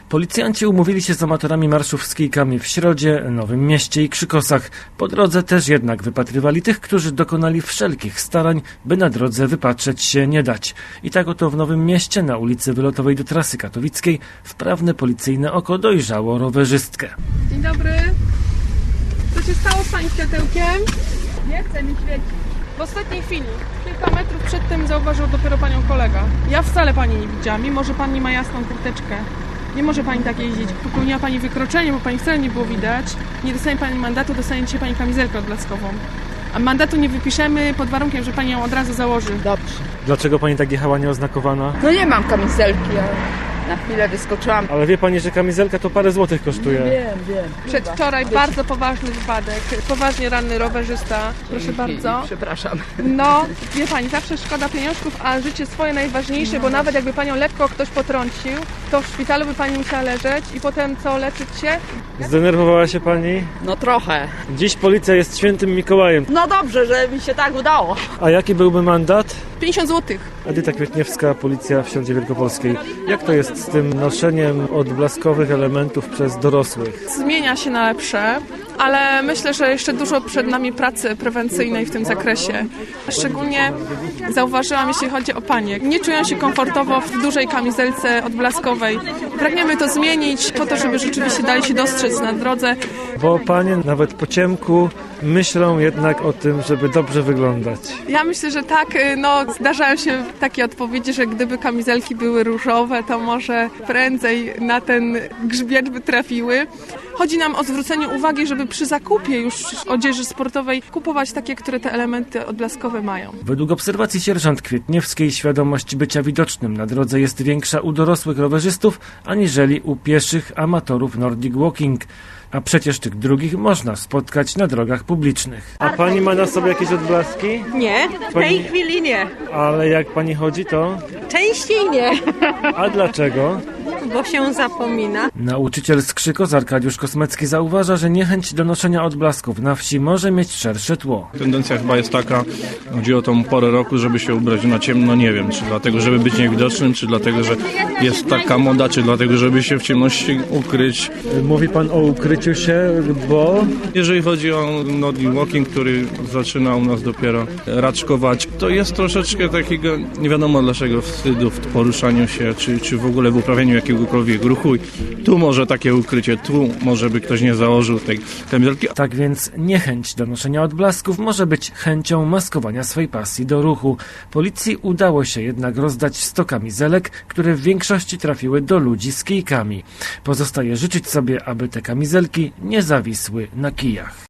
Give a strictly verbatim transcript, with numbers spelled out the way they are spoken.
Policjanci umówili się z amatorami marszów z kijkami w Środzie, Nowym Mieście i Krzykosach. Po drodze też jednak wypatrywali tych, którzy dokonali wszelkich starań, by na drodze wypatrzeć się nie dać. I tak oto w Nowym Mieście, na ulicy wylotowej do Trasy Katowickiej, wprawne policyjne oko dojrzało rowerzystkę. Dzień dobry. Co się stało z pani światełkiem? Nie chce mi świecić. W ostatniej chwili, kilka metrów przed tym, zauważył dopiero panią kolega. Ja wcale pani nie widziałam, mimo że pani ma jasną kurteczkę. Nie może pani tak jeździć. Popełniła pani wykroczenie, bo pani wcale nie było widać. Nie dostanie pani mandatu, dostanie dzisiaj pani kamizelkę odblaskową. A mandatu nie wypiszemy pod warunkiem, że pani ją od razu założy. Dobrze. Dlaczego pani tak jechała nieoznakowana? No nie mam kamizelki, ale na chwilę wyskoczyłam. Ale wie pani, że kamizelka to parę złotych kosztuje. Wiem, wiem. Przedwczoraj bardzo poważny wypadek. Poważnie ranny rowerzysta. Proszę bardzo. Przepraszam. No, wie pani, zawsze szkoda pieniążków, a życie swoje najważniejsze, bo nawet jakby panią lekko ktoś potrącił, to w szpitalu by pani musiała leżeć i potem co, leczyć się? Zdenerwowała się pani? No trochę. Dziś policja jest świętym Mikołajem. No dobrze, że mi się tak udało. A jaki byłby mandat? pięćdziesiąt złotych. Edyta Kwietniewska, Policja w Środzie Wielkopolskiej. Jak to jest z tym noszeniem odblaskowych elementów przez dorosłych? Zmienia się na lepsze, ale myślę, że jeszcze dużo przed nami pracy prewencyjnej w tym zakresie. Szczególnie zauważyłam, jeśli chodzi o panie. Nie czują się komfortowo w dużej kamizelce odblaskowej. Pragniemy to zmienić po to, żeby rzeczywiście dali się dostrzec na drodze. Bo panie nawet po ciemku myślą jednak o tym, żeby dobrze wyglądać. Ja myślę, że tak, no zdarzają się takie odpowiedzi, że gdyby kamizelki były różowe, to może prędzej na ten grzbiet by trafiły. Chodzi nam o zwrócenie uwagi, żeby przy zakupie już odzieży sportowej kupować takie, które te elementy odblaskowe mają. Według obserwacji sierżant Kwietniewskiej świadomość bycia widocznym na drodze jest większa u dorosłych rowerzystów aniżeli u pieszych amatorów Nordic Walking. A przecież tych drugich można spotkać na drogach publicznych. A pani ma na sobie jakieś odblaski? Nie, w Pani- tej chwili nie. Ale jak pani chodzi, to? Częściej nie, A dlaczego? bo się zapomina. Nauczyciel z Krzykos Arkadiusz Kosmecki zauważa, że niechęć do noszenia odblasków na wsi może mieć szersze tło. Tendencja chyba jest taka, chodzi o tą porę roku, żeby się ubrać na ciemno, nie wiem, czy dlatego, żeby być niewidocznym, czy dlatego, że jest taka moda, czy dlatego, żeby się w ciemności ukryć. Mówi pan o ukryciu się, bo... Jeżeli chodzi o Nordic Walking, który zaczyna u nas dopiero raczkować, to jest troszeczkę takiego, nie wiadomo dlaczego, wstydu w poruszaniu się, czy, czy w ogóle w uprawianiu jakiegokolwiek ruchu. Tu może takie ukrycie, tu może by ktoś nie założył tej kamizelki. Tak więc niechęć do noszenia odblasków może być chęcią maskowania swej pasji do ruchu. Policji udało się jednak rozdać sto kamizelek, które w większości trafiły do ludzi z kijkami. Pozostaje życzyć sobie, aby te kamizelki nie zawisły na kijach.